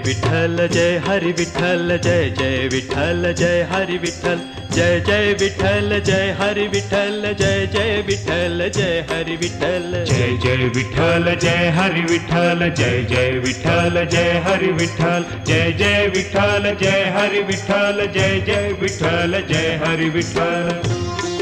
विठ्ठल जय हरी विठ्ठल जय जय विठ्ठल जय हरी विठ्ठल जय जय विठ्ठल जय हरी विठ्ठल जय जय विठ्ठल जय हरी विठ्ठल जय जय विठ्ठल जय हरी विठ्ठल जय जय विठ्ठल जय हरी विठ्ठल जय जय विठ्ठल जय हरी विठ्ठल जय जय विठ्ठल जय हरी विठ्ठल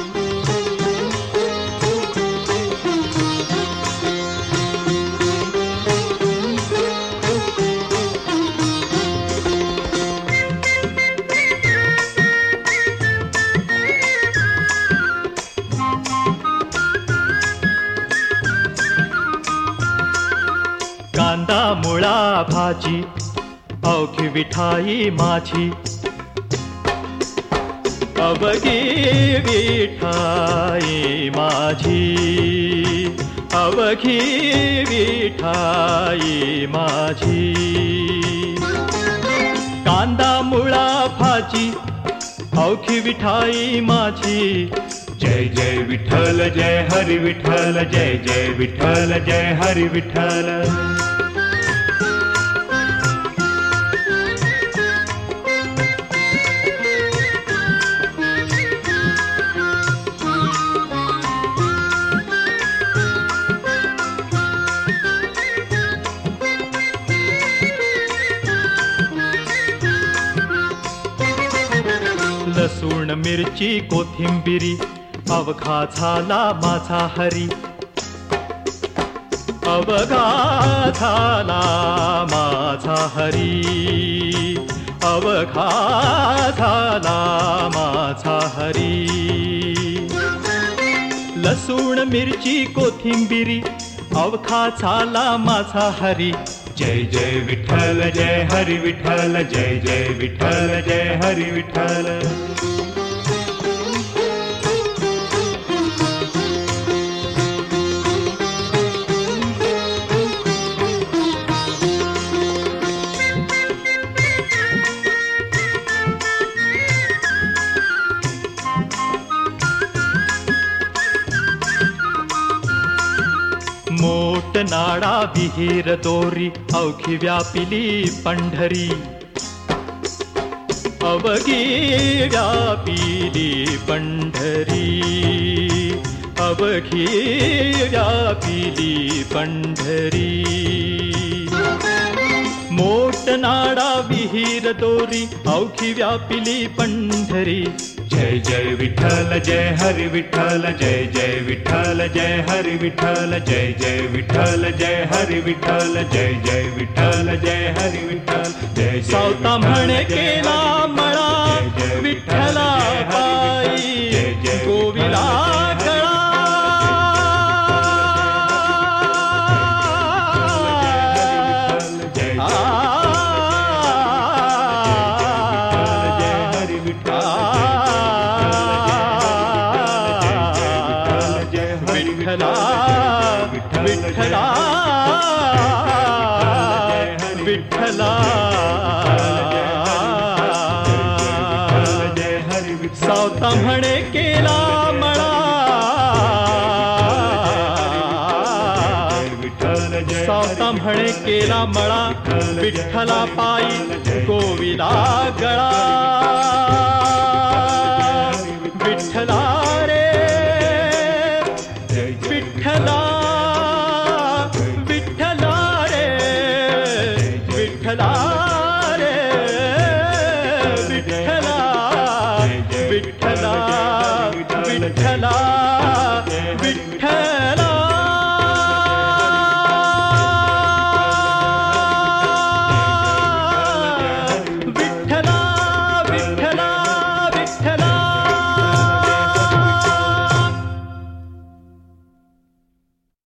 कांदा मुळा भाजी अवघी विठाई माझी अवघी विठाई माझी अवघी विठाई माझी कांदा मुळा भाजी अवघी विठाई माझी जय जय विठ्ठल जय हरी विठ्ठल जय जय विठ्ठल जय हरी विठ्ठल लसूण मिरची कोथिंबिरी अवघा झाला माझा हरी अवघा झाला माझा हरी अवघा झाला माझा हरी लसूण मिरची कोथिंबिरी अवघा झाला माझा हरी जय जय विठ्ठल जय हरी विठ्ठल जय जय विठ्ठल जय हरी विठ्ठल मोठ नाडा विहीर दोरी अवघी व्यापिली पंढरी अवघी व्यापिली पंढरी अवघी व्यापिली पंढरी मोठ नाडा विहीर दोरी अवघी व्यापिली पंढरी जय जय विठ्ठल जय हरी विठ्ठल जय जय विठ्ठल जय हरी विठ्ठल जय जय विठ्ठल जय हरी विठ्ठल जय जय विठ्ठल जय हरी विठ्ठल जय सावता म्हणे केला मळा विठ्ठला पायी गोविला गळा विठ्ठला विठ्ठला विठ्ठला सावता म्हणे केला मळा सावता म्हणे केला मळा विठ्ठला पायी गोविला गळा विठ्ठला रे विठ्ठला विठ्ठला रे विठ्ठला रे विठ्ठला विठ्ठला विठ्ठला